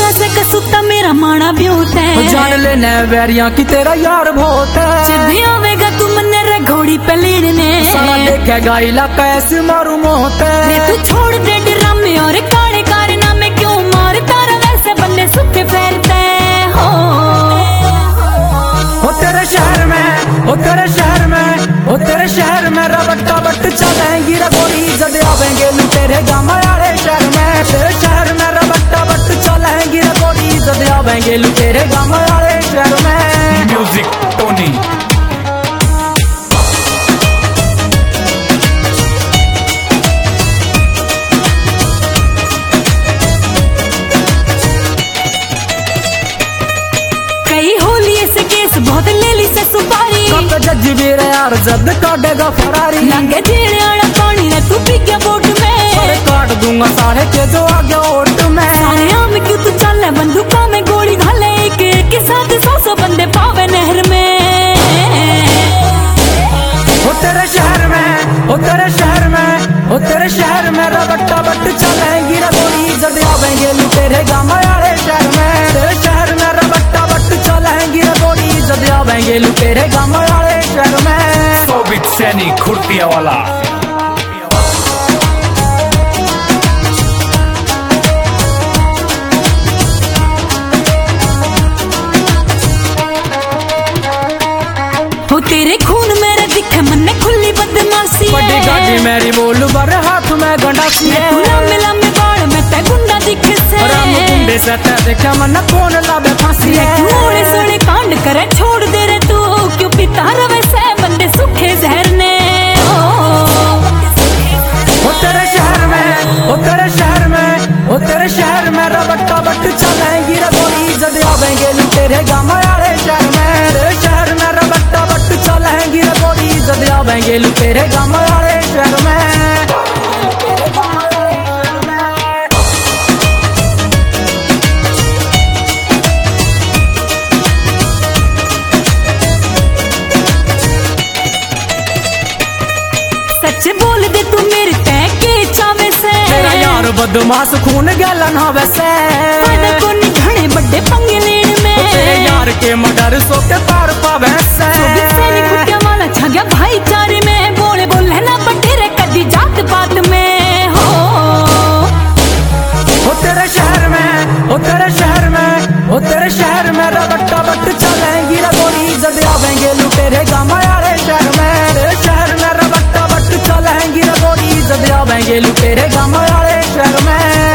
से कसूता मेरा माना ब्यूट है। जान लेने वैरिया की तेरा यार बहुत है। जिद्दी होवेगा तू मन्ने रे घोड़ी पे लेने। सारा देखेगा इलाका ऐसे मारू मोहत है। तू छोड़ दे ड्रामे और काले कारनामे, क्यों मारता रे वैसे बंदे सूखे फैलते हो। तेरे शहर में, ओ तेरे शहर में, ओ तेरे शहर में रबट्टा बट चलेंगी रे गोरी जब आवेंगे लुटेरे गामा वाले शहर में। तेरे शहर में रबट्टा बट चलेंगी रे गोरी जब आवेंगे लुटेरे गामा वाले शहर में। Music Tony. बहुत ले ली से सुपारी जज भी रे यार जद काटेगा फरारी। लंगे जेड़े आना पानी ने तू पी गया बोट में। सारे काट दूंगा सारे के जो आ गया ओट में। सारे आम क्यों तू चल है बंदूका में गोली घाले। एक के साथ 100 बंदे पावे नहर में। ओ तेरे शहर में, ओ तेरे शहर में, ओ तेरे शहर में रबट्टा बट चलेंगी रे गोली जब आवेंगे लुटेरे गामा वाले शहर में। तेरे शहर में रबट्टा बट चलेंगी रे गोली जब आवेंगे लुटेरे गामा वाले शहर में। सोबित सैनी खुर्तिया वाला। हो तेरे खून मेरे दिखे मन में खुली बदमाशी। बड़ी गाड़ी मेरी बोल बर हाथ में गंडासी है। लम्बे बाल में ते गुंडा दिखे से। राम गुंडे से ते देखे मन कौन लावे फांसी है। थोड़े सोड़े कांड करे छोड़ दे रे तू, क्यों पिता रवे से बंदे सूखे जहर ने। ओ तेरे शहर में, ओ तेरे शहर में, ओ तेरे शहर में रबट्टा बट चलेंगी रे गोली जब आवेंगे लुटेरे गामा वाले शहर में। तेरे शहर में रबट्टा बट चलेंगी रे गोली जब आवेंगे लुटेरे गामा वाले शहर में। सच बोल दे तू मेरे तय के चावे से। तेरा यार बदमाश खून गैलन हवे से। को निठाने बड़े पंगे लेने में। तेरे यार के मर्डर सो के पार पावे से। कुटिया वाला छा गया भाईचारे में। बोले बोले ना बटे रे कदी जात पात में हो। ओ तेरे शहर में, ओ तेरे शहर में, ओ तेरे शहर में रबट्टा बट चलेंगी रे गोली जब आवेंगे लुटेरे गामा वाले शहर में। तेरे शहर में रबट्टा बट चलेंगी रे गोली जब आवेंगे लुटेरे गामा वाले शहर में।